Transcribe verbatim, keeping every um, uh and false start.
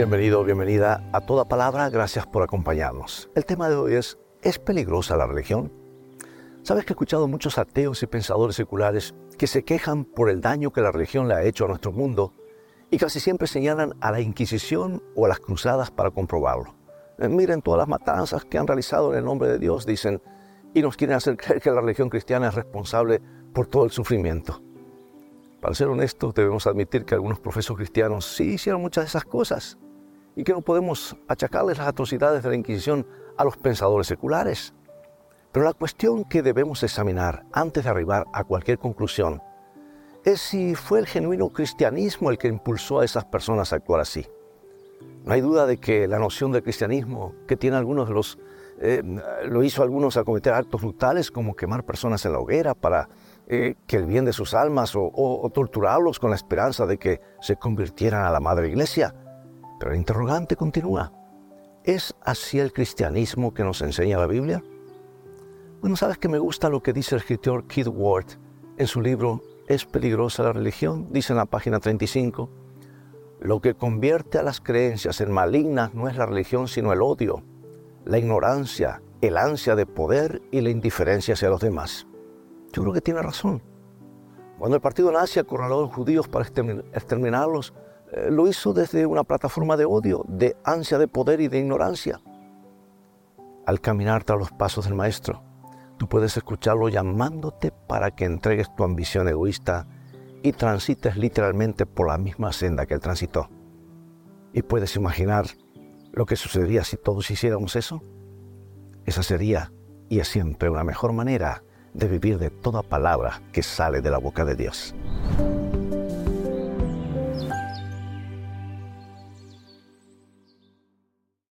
Bienvenido, bienvenida a Toda Palabra, gracias por acompañarnos. El tema de hoy es, ¿es peligrosa la religión? Sabes que he escuchado muchos ateos y pensadores seculares que se quejan por el daño que la religión le ha hecho a nuestro mundo y casi siempre señalan a la Inquisición o a las cruzadas para comprobarlo. Eh, miren todas las matanzas que han realizado en el nombre de Dios, dicen, y nos quieren hacer creer que la religión cristiana es responsable por todo el sufrimiento. Para ser honestos, debemos admitir que algunos profesos cristianos sí hicieron muchas de esas cosas y que no podemos achacarles las atrocidades de la Inquisición a los pensadores seculares. Pero la cuestión que debemos examinar antes de arribar a cualquier conclusión es si fue el genuino cristianismo el que impulsó a esas personas a actuar así. No hay duda de que la noción del cristianismo que tiene algunos de los, eh, lo hizo a algunos a cometer actos brutales como quemar personas en la hoguera para eh, que el bien de sus almas o, o, o torturarlos con la esperanza de que se convirtieran a la madre iglesia. Pero el interrogante continúa. ¿Es así el cristianismo que nos enseña la Biblia? Bueno, ¿sabes que me gusta lo que dice el escritor Keith Ward en su libro ¿Es peligrosa la religión? Dice en la página treinta y cinco, lo que convierte a las creencias en malignas no es la religión sino el odio, la ignorancia, el ansia de poder y la indiferencia hacia los demás. Yo creo que tiene razón. Cuando el partido nazi acorraló a los judíos para exterminarlos, eh, lo hizo desde una plataforma de odio, de ansia de poder y de ignorancia. Al caminar tras los pasos del Maestro, tú puedes escucharlo llamándote para que entregues tu ambición egoísta y transites literalmente por la misma senda que él transitó. ¿Y puedes imaginar lo que sucedería si todos hiciéramos eso? Esa sería, y es siempre una mejor manera de vivir de toda palabra que sale de la boca de Dios.